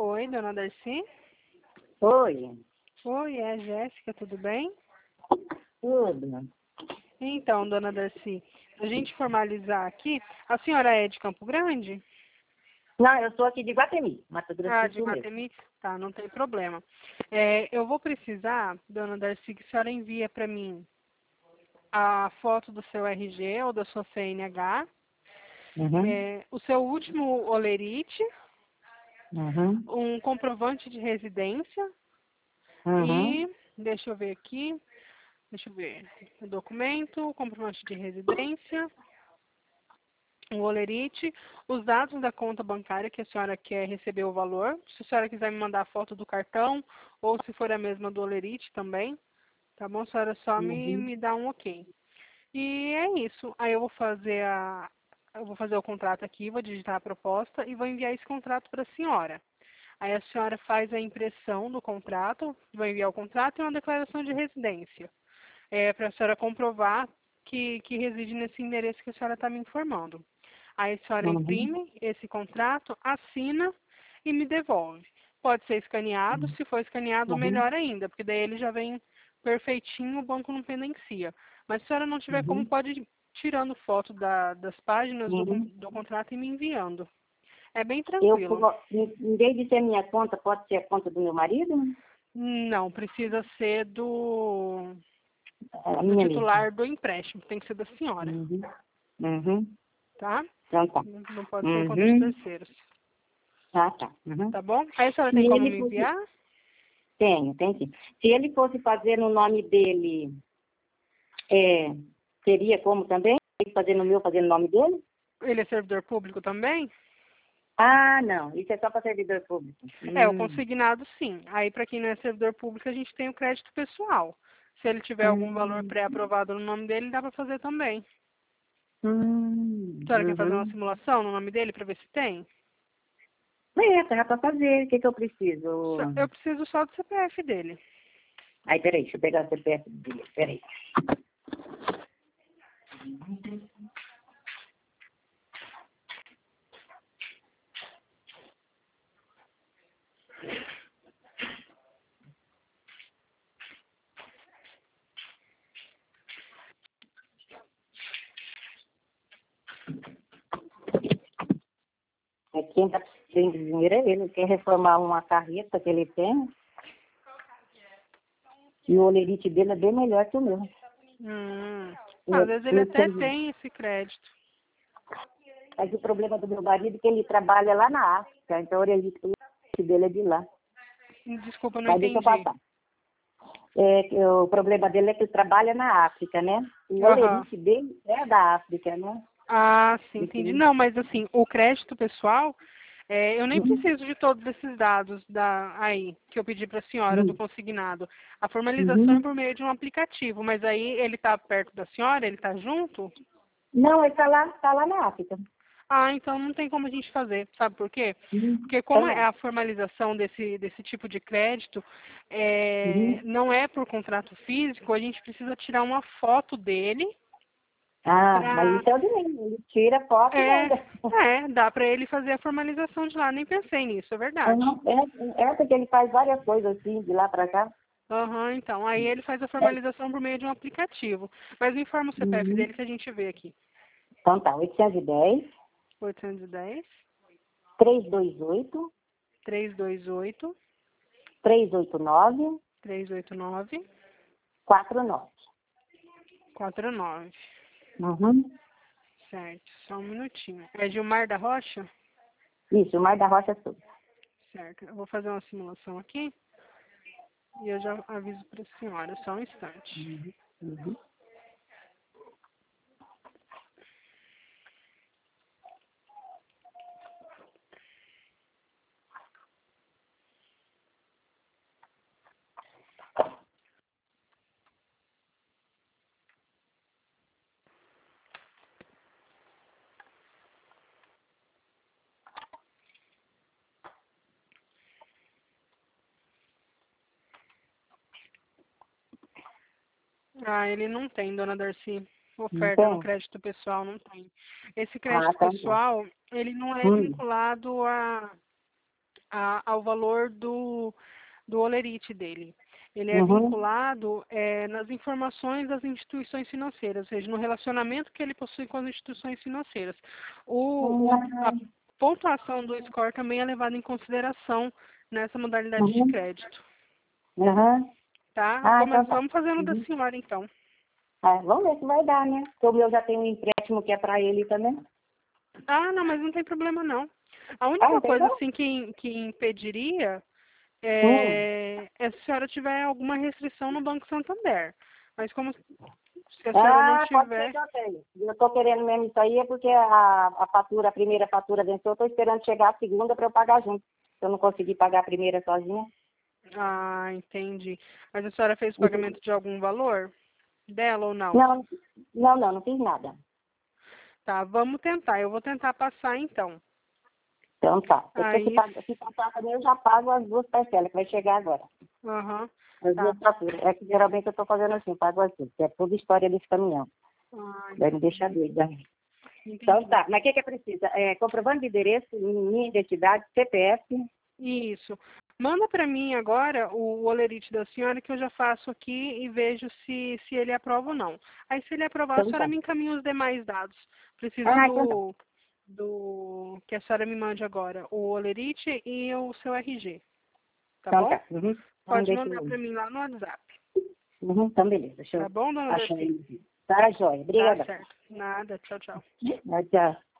Oi, dona Darcy? Oi, Oi, é a Jéssica, tudo bem? tudo. Então, dona Darcy, a gente formalizar aqui, a senhora é de Campo Grande? Não, eu sou aqui de Guatemi, Mato Grosso Ah, do de Sul mesmo. Guatemi? Tá, não tem problema. Eu vou precisar, dona Darcy, que a senhora envia para mim a foto do seu RG ou da sua CNH, Uhum, o seu último olerite, uhum, um comprovante de residência uhum, e, deixa eu ver aqui, deixa eu ver, o documento, o comprovante de residência, o olerite, os dados da conta bancária que a senhora quer receber o valor. Se a senhora quiser me mandar a foto do cartão, ou se for a mesma do olerite também, tá bom? A senhora só uhum, me dá um ok. E é isso. Aí eu vou fazer o contrato aqui, vou digitar a proposta e vou enviar esse contrato para a senhora. Aí a senhora faz a impressão do contrato, vai enviar o contrato e uma declaração de residência. Para a senhora comprovar que reside nesse endereço que a senhora está me informando. Aí a senhora uhum, imprime esse contrato, assina e me devolve. Pode ser escaneado, se for escaneado, uhum, melhor ainda, porque daí ele já vem perfeitinho, o banco não pendencia. Mas se a senhora não tiver como, uhum, pode ir tirando foto das páginas uhum. do contrato e me enviando. É bem Eu, tranquilo. em vez de ser minha conta, pode ser a conta do meu marido? Não, precisa ser É a do minha mesmo. titular do empréstimo, tem que ser da senhora, Uhum, uhum. tá? Então tá. Não pode ser em conta de Uhum. terceiros, Tá, tá. Uhum. tá bom? Aí a senhora Se tem como ele me fosse... enviar? Tem sim. Se ele fosse fazer no nome dele, é, teria como também? Ele fazer no meu, fazer no nome dele? Ele é servidor público também? Ah, não. Isso é só para servidor público. O consignado sim. Aí para quem não é servidor público, a gente tem o crédito pessoal. Se ele tiver algum valor Hum, pré-aprovado no nome dele, dá para fazer também. A senhora quer fazer uma uhum. simulação no nome dele para ver se tem? Dá para fazer. O que que eu preciso? Eu preciso só do CPF dele. Aí, peraí, deixa eu pegar o CPF dele. Peraí. Quem tá sem dinheiro é ele. Ele quer reformar uma carreta que ele tem. E o olerite dele é bem melhor que o meu. Às vezes ele Não até tem. tem esse crédito. Mas o problema do meu marido é que ele trabalha lá na África. Então o olerite dele é de lá. Desculpa, eu não Mas deixa eu entendi. passar. Que o problema dele é que ele trabalha na África, né? O Aham. olerite dele é da África, né? Ah, sim, entendi. Então, Não, mas assim, o crédito pessoal, eu nem preciso de todos esses dados aí que eu pedi para a senhora do uhum, consignado. A formalização é uhum. por meio de um aplicativo, mas aí ele está perto da senhora, ele está junto? Não, ele tá lá na África. Ah, então não tem como a gente fazer, sabe por quê? Porque como Então é não. a formalização desse tipo de crédito, Uhum. não é por contrato físico, a gente precisa tirar uma foto dele Ah, mas para isso é o de mim. Ele tira foto e É, manda. dá para ele fazer a formalização de lá. Nem pensei nisso, é verdade. Uhum. Porque ele faz várias coisas assim, de lá pra cá. Aham, então. Aí ele faz a É. formalização por meio de um aplicativo. Mas me informa o CPF Uhum. dele que a gente vê aqui. Então tá, 810 810 328 328 389 389 49. 49. Uhum. Certo, só um minutinho. É Gilmar da Rocha? Isso, o Mar da Rocha Sul. Certo. Eu vou fazer uma simulação aqui e eu já aviso para a senhora. Só um instante. Uhum. Uhum. Ah, ele não tem, dona Darcy. Não Oferta no tem? crédito pessoal não tem. Esse Ah, crédito tá bom. pessoal, ele não é Hum. vinculado ao valor do holerite dele. Ele é Uhum. vinculado nas informações das instituições financeiras, ou seja, no relacionamento que ele possui com as instituições financeiras. A pontuação do score também é levada em consideração nessa modalidade de Uhum. crédito. Uhum. Tá? Ah, então tá. Vamos fazendo da Uhum. senhora, então. Ah, vamos ver se vai dar, né? Porque o meu já tem um empréstimo que é para ele também. Ah, não, mas não tem problema, não. A Ah, única coisa, entendeu? assim, que impediria Hum. é se a senhora tiver alguma restrição no Banco Santander. Mas como se a senhora não Ah, pode ser tiver... que eu tenha. Eu estou querendo mesmo isso aí, é porque a primeira fatura venceu, eu estou esperando chegar a segunda para eu pagar junto. Se eu não conseguir pagar a primeira sozinha. Ah, entendi. Mas a senhora fez o Uhum. pagamento de algum valor dela ou não? Não, não fiz nada. Tá, vamos tentar. Eu vou tentar passar, então. Então tá. Porque Aí, se passar também, eu já pago as duas parcelas, que vai chegar agora. aham, As duas tá. faturas. É que geralmente eu estou fazendo assim, pago as duas. Que é toda história desse caminhão. Ah, Vai me deixar entendi. doida. Então Entendi. tá. Mas o que é precisa? Comprovante de endereço, minha identidade, CPF. Isso. Manda para mim agora o holerite da senhora que eu já faço aqui e vejo se ele aprova ou não. Aí se ele aprovar, a Então senhora tá. me encaminha os demais dados. Preciso Ah, então tá. do que a senhora me mande agora, o holerite e o seu RG, tá Então bom? tá. Uhum. Então Pode deixa mandar eu... para mim lá no WhatsApp. Uhum. Então beleza. Deixa Tá eu bom, dona achar Darcy? ele. Tá, joia. Tá Obrigadão. certo. Nada. Tchau, tchau. Tchau.